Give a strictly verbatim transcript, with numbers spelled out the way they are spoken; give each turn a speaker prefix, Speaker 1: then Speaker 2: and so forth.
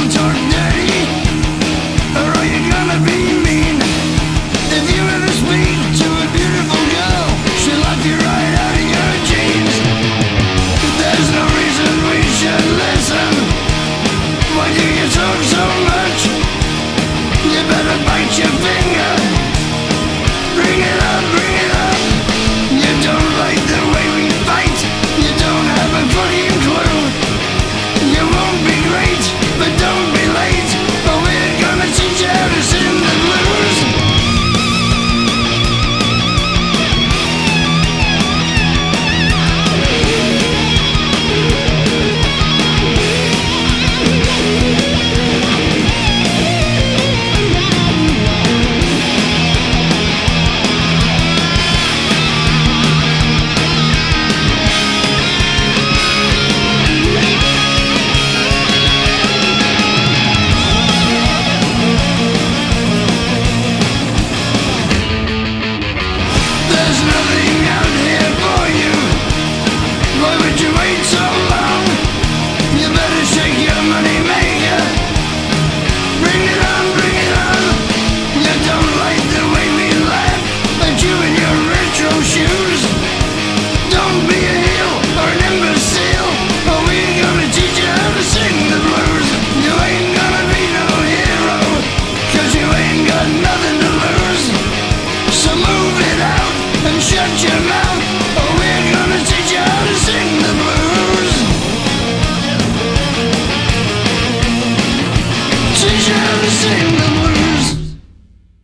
Speaker 1: Don't talk dirty, or are you gonna be mean? If you ever speak to a beautiful girl, she'll lock you right out of your jeans. There's no reason we should listen. Why do you talk so much? You better bite your finger. Bring it up, bring it up. You don't like the way we fight. You don't have a fucking clue. You won't be great, but don't be late, or we're gonna teach you how to sing the blues. There's nothing out here for you. Why would you wait so long? You better shake your money maker. Bring it on, bring it on. You don't like the way we laugh at you in your retro shoes. Don't be a heel or an imbecile, or we're gonna teach you how to sing the blues. You ain't gonna be no hero, cause you ain't got nothing to lose. So move it out and shut your mouth, or we're gonna teach you how to sing the blues. Teach you how to sing the blues.